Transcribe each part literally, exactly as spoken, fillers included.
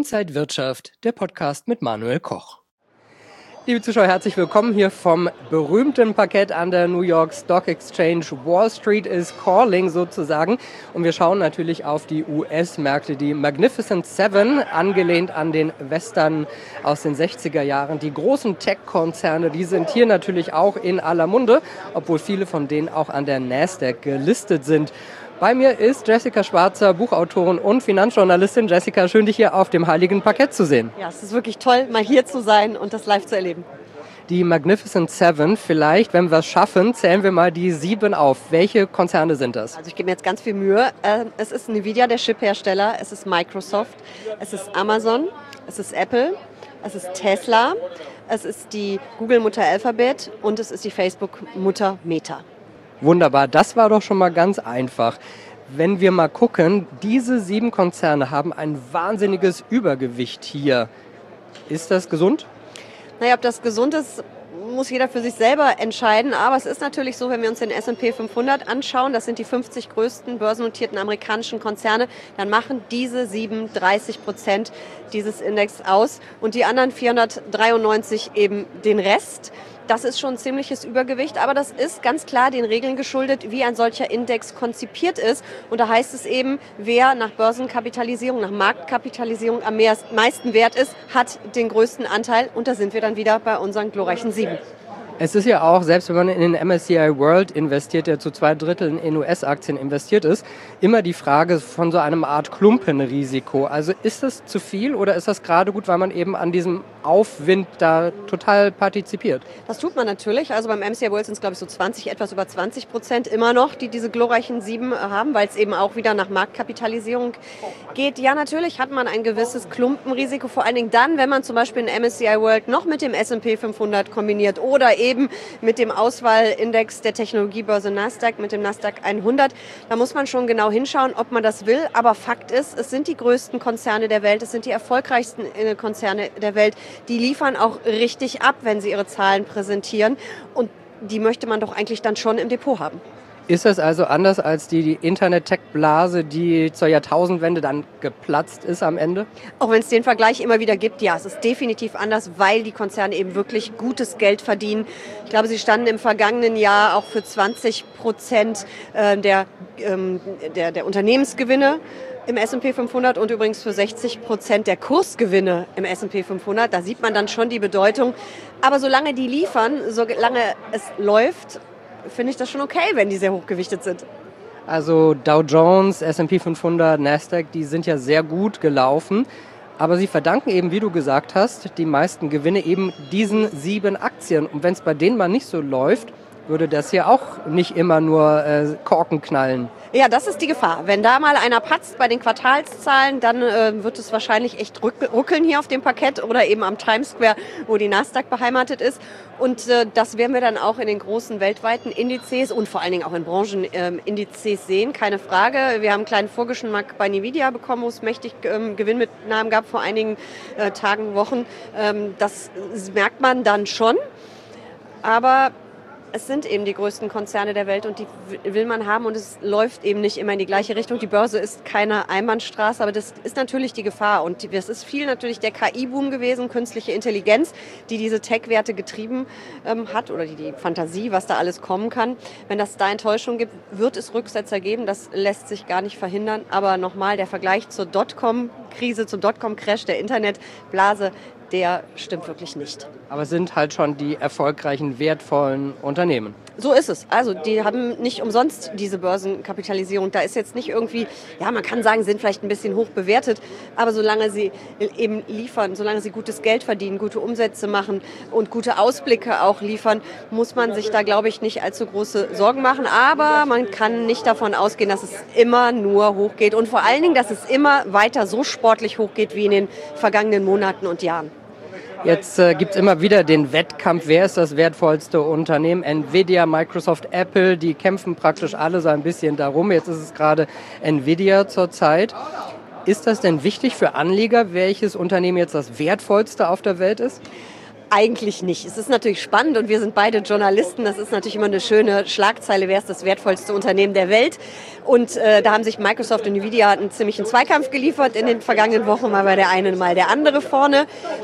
Inside Wirtschaft, der Podcast mit Manuel Koch. Liebe Zuschauer, herzlich willkommen hier vom berühmten Parkett an der New York Stock Exchange. Wall Street is calling sozusagen. Und wir schauen natürlich auf die U S-Märkte, die Magnificent Seven, angelehnt an den Western aus den sechziger Jahren. Die großen Tech-Konzerne, die sind hier natürlich auch in aller Munde, obwohl viele von denen auch an der Nasdaq gelistet sind. Bei mir ist Jessica Schwarzer, Buchautorin und Finanzjournalistin. Jessica, schön, dich hier auf dem heiligen Parkett zu sehen. Ja, es ist wirklich toll, mal hier zu sein und das live zu erleben. Die Magnificent Seven, vielleicht, wenn wir es schaffen, zählen wir mal die sieben auf. Welche Konzerne sind das? Also ich gebe mir jetzt ganz viel Mühe. Es ist Nvidia, der Chiphersteller, es ist Microsoft, es ist Amazon, es ist Apple, es ist Tesla, es ist die Google-Mutter Alphabet und es ist die Facebook-Mutter Meta. Wunderbar, das war doch schon mal ganz einfach. Wenn wir mal gucken, diese sieben Konzerne haben ein wahnsinniges Übergewicht hier. Ist das gesund? Naja, ob das gesund ist, muss jeder für sich selber entscheiden. Aber es ist natürlich so, wenn wir uns den S und P fünfhundert anschauen, das sind die fünfzig größten börsennotierten amerikanischen Konzerne, dann machen diese sieben dreißig Prozent dieses Index aus und die anderen vierhundertdreiundneunzig eben den Rest. Das ist schon ein ziemliches Übergewicht, aber das ist ganz klar den Regeln geschuldet, wie ein solcher Index konzipiert ist. Und da heißt es eben, wer nach Börsenkapitalisierung, nach Marktkapitalisierung am meisten wert ist, hat den größten Anteil. Und da sind wir dann wieder bei unseren glorreichen sieben. Es ist ja auch, selbst wenn man in den M S C I World investiert, der zu zwei Dritteln in U S-Aktien investiert ist, immer die Frage von so einem Art Klumpenrisiko. Also ist das zu viel oder ist das gerade gut, weil man eben an diesem Aufwind da total partizipiert? Das tut man natürlich. Also beim M S C I World sind es, glaube ich, so zwanzig, etwas über zwanzig Prozent immer noch, die diese glorreichen sieben haben, weil es eben auch wieder nach Marktkapitalisierung geht. Ja, natürlich hat man ein gewisses Klumpenrisiko, vor allen Dingen dann, wenn man zum Beispiel den M S C I World noch mit dem S und P fünfhundert kombiniert oder eben eben mit dem Auswahlindex der Technologiebörse Nasdaq, mit dem Nasdaq hundert. Da muss man schon genau hinschauen, ob man das will. Aber Fakt ist, es sind die größten Konzerne der Welt, es sind die erfolgreichsten Konzerne der Welt. Die liefern auch richtig ab, wenn sie ihre Zahlen präsentieren. Und die möchte man doch eigentlich dann schon im Depot haben. Ist das also anders als die, die Internet-Tech-Blase, die zur Jahrtausendwende dann geplatzt ist am Ende? Auch wenn es den Vergleich immer wieder gibt, ja, es ist definitiv anders, weil die Konzerne eben wirklich gutes Geld verdienen. Ich glaube, sie standen im vergangenen Jahr auch für zwanzig Prozent der, der, der Unternehmensgewinne im S und P fünfhundert und übrigens für sechzig Prozent der Kursgewinne im S und P fünfhundert. Da sieht man dann schon die Bedeutung. Aber solange die liefern, solange es läuft, finde ich das schon okay, wenn die sehr hochgewichtet sind. Also Dow Jones, S und P fünfhundert, Nasdaq, die sind ja sehr gut gelaufen. Aber sie verdanken eben, wie du gesagt hast, die meisten Gewinne eben diesen sieben Aktien. Und wenn es bei denen mal nicht so läuft, würde das hier auch nicht immer nur äh, Korken knallen. Ja, das ist die Gefahr. Wenn da mal einer patzt bei den Quartalszahlen, dann äh, wird es wahrscheinlich echt ruckeln hier auf dem Parkett oder eben am Times Square, wo die Nasdaq beheimatet ist. Und äh, das werden wir dann auch in den großen weltweiten Indizes und vor allen Dingen auch in Branchenindizes ähm, sehen, keine Frage. Wir haben einen kleinen Vorgeschmack bei Nvidia bekommen, wo es mächtig ähm, Gewinnmitnahmen gab vor einigen äh, Tagen, Wochen. Ähm, das merkt man dann schon. Aber es sind eben die größten Konzerne der Welt und die will man haben und es läuft eben nicht immer in die gleiche Richtung. Die Börse ist keine Einbahnstraße, aber das ist natürlich die Gefahr und das ist viel natürlich der K I-Boom gewesen, künstliche Intelligenz, die diese Tech-Werte getrieben ähm, hat oder die, die Fantasie, was da alles kommen kann. Wenn das da Enttäuschung gibt, wird es Rücksetzer geben, das lässt sich gar nicht verhindern. Aber nochmal, der Vergleich zur Dotcom-Krise, zum Dotcom-Crash der Internetblase, der stimmt wirklich nicht. Aber es sind halt schon die erfolgreichen, wertvollen Unternehmen. So ist es. Also die haben nicht umsonst diese Börsenkapitalisierung. Da ist jetzt nicht irgendwie, ja, man kann sagen, sind vielleicht ein bisschen hoch bewertet, aber solange sie eben liefern, solange sie gutes Geld verdienen, gute Umsätze machen und gute Ausblicke auch liefern, muss man sich da, glaube ich, nicht allzu große Sorgen machen. Aber man kann nicht davon ausgehen, dass es immer nur hochgeht und vor allen Dingen, dass es immer weiter so sportlich hochgeht wie in den vergangenen Monaten und Jahren. Jetzt äh, gibt es immer wieder den Wettkampf, wer ist das wertvollste Unternehmen? Nvidia, Microsoft, Apple, die kämpfen praktisch alle so ein bisschen darum. Jetzt ist es gerade Nvidia zurzeit. Ist das denn wichtig für Anleger, welches Unternehmen jetzt das wertvollste auf der Welt ist? Eigentlich nicht. Es ist natürlich spannend und wir sind beide Journalisten. Das ist natürlich immer eine schöne Schlagzeile, wer ist das wertvollste Unternehmen der Welt. Und äh, da haben sich Microsoft und Nvidia einen ziemlichen Zweikampf geliefert in den vergangenen Wochen. Mal war der eine, mal der andere vorne.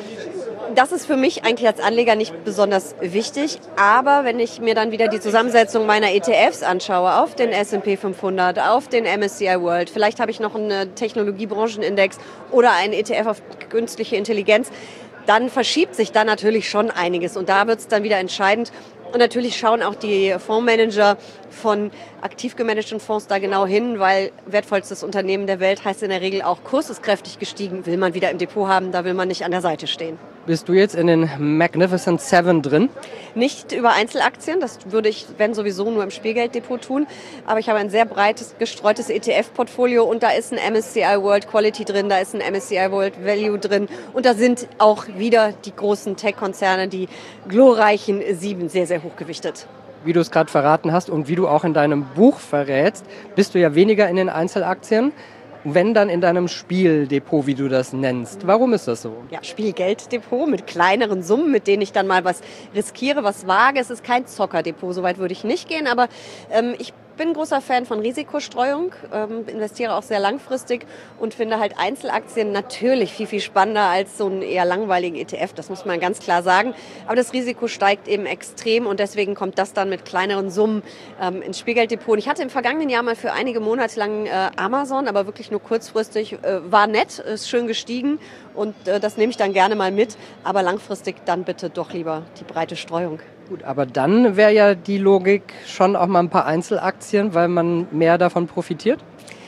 Das ist für mich eigentlich als Anleger nicht besonders wichtig. Aber wenn ich mir dann wieder die Zusammensetzung meiner E T Fs anschaue, auf den S und P fünfhundert, auf den M S C I World, vielleicht habe ich noch einen Technologiebranchenindex oder einen E T F auf künstliche Intelligenz, dann verschiebt sich da natürlich schon einiges. Und da wird es dann wieder entscheidend. Und natürlich schauen auch die Fondsmanager von aktiv gemanagten Fonds da genau hin, weil wertvollstes Unternehmen der Welt heißt in der Regel auch, Kurs ist kräftig gestiegen, will man wieder im Depot haben, da will man nicht an der Seite stehen. Bist du jetzt in den Magnificent Seven drin? Nicht über Einzelaktien, das würde ich, wenn sowieso, nur im Spielgelddepot tun. Aber ich habe ein sehr breites, gestreutes E T F-Portfolio und da ist ein M S C I World Quality drin, da ist ein M S C I World Value drin und da sind auch wieder die großen Tech-Konzerne, die glorreichen Sieben, sehr, sehr hochgewichtet. Wie du es gerade verraten hast und wie du auch in deinem Buch verrätst, bist du ja weniger in den Einzelaktien, wenn dann in deinem Spieldepot, wie du das nennst. Warum ist das so? Ja, Spielgelddepot mit kleineren Summen, mit denen ich dann mal was riskiere, was wage. Es ist kein Zockerdepot, soweit würde ich nicht gehen, aber ähm, ich bin großer Fan von Risikostreuung, ähm, investiere auch sehr langfristig und finde halt Einzelaktien natürlich viel, viel spannender als so einen eher langweiligen E T F, das muss man ganz klar sagen. Aber das Risiko steigt eben extrem und deswegen kommt das dann mit kleineren Summen ähm, ins Spielgelddepot. Und ich hatte im vergangenen Jahr mal für einige Monate lang äh, Amazon, aber wirklich nur kurzfristig, äh, war nett, ist schön gestiegen und äh, das nehme ich dann gerne mal mit, aber langfristig dann bitte doch lieber die breite Streuung. Gut, aber dann wäre ja die Logik schon auch mal ein paar Einzelaktien, weil man mehr davon profitiert?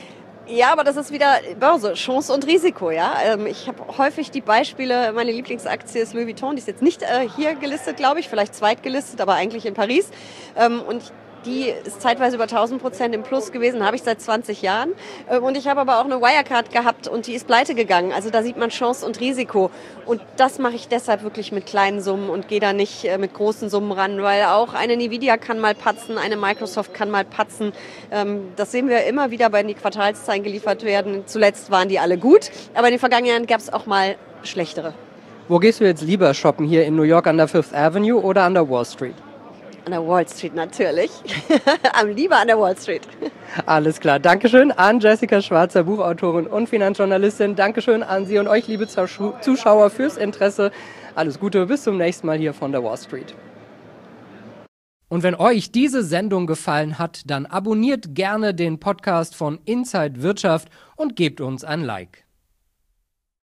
Ja, aber das ist wieder Börse, Chance und Risiko. Ja, ich habe häufig die Beispiele, meine Lieblingsaktie ist Louis Vuitton, die ist jetzt nicht äh, hier gelistet, glaube ich, vielleicht zweitgelistet, aber eigentlich in Paris. Ähm, und die ist zeitweise über tausend Prozent im Plus gewesen, habe ich seit zwanzig Jahren. Und ich habe aber auch eine Wirecard gehabt und die ist pleite gegangen. Also da sieht man Chance und Risiko. Und das mache ich deshalb wirklich mit kleinen Summen und gehe da nicht mit großen Summen ran, weil auch eine Nvidia kann mal patzen, eine Microsoft kann mal patzen. Das sehen wir immer wieder, wenn die Quartalszahlen geliefert werden. Zuletzt waren die alle gut, aber in den vergangenen Jahren gab es auch mal schlechtere. Wo gehst du jetzt lieber shoppen? Hier in New York an der Fifth Avenue oder an der Wall Street? An der Wall Street natürlich. Am lieber an der Wall Street. Alles klar. Dankeschön an Jessica Schwarzer, Buchautorin und Finanzjournalistin. Dankeschön an Sie und euch, liebe Zuschauer, fürs Interesse. Alles Gute, bis zum nächsten Mal hier von der Wall Street. Und wenn euch diese Sendung gefallen hat, dann abonniert gerne den Podcast von Inside Wirtschaft und gebt uns ein Like.